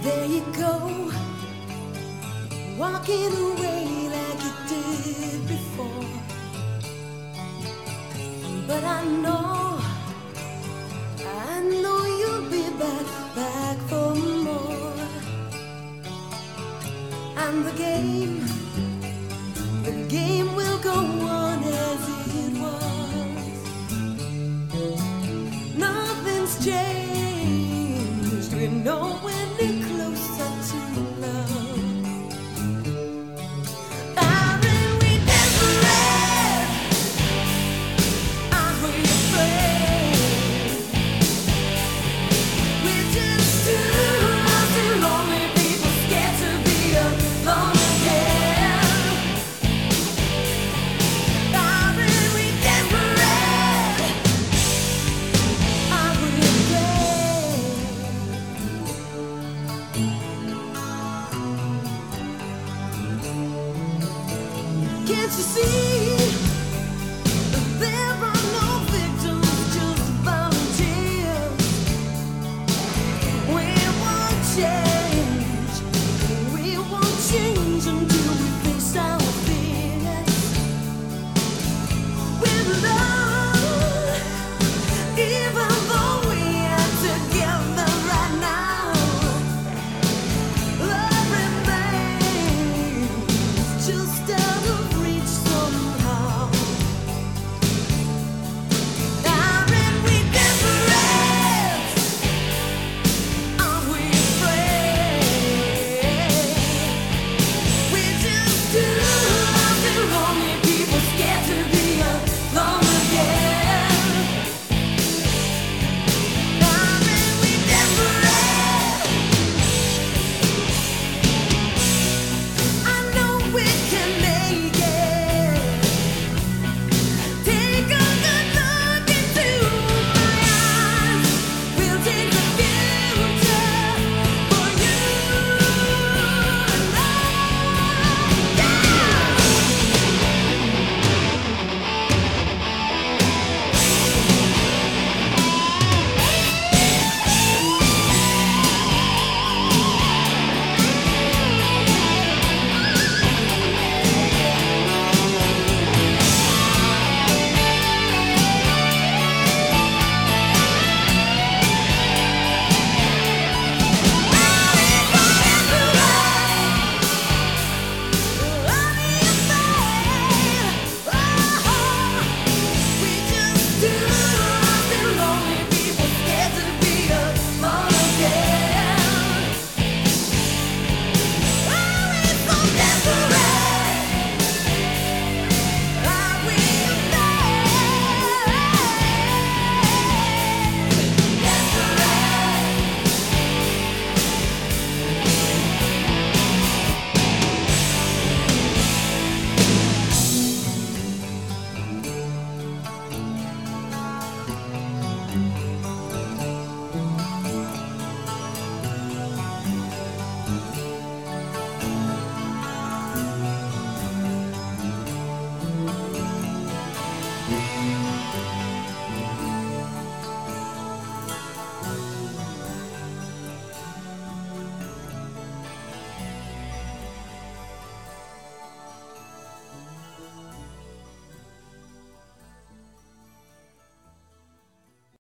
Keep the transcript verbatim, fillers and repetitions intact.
There you go, walking away like you did before. But I know, I know you'll be back, back for more. And the game, the game will go on as it was. Nothing's changed, we're nowhere near closer to love. Aren't we desperate? Aren't we afraid? We're just two lost and lonely people scared to be alone again. Aren't we desperate? Aren't we afraid? Can't you see that there are no victims, just volunteers? We won't change.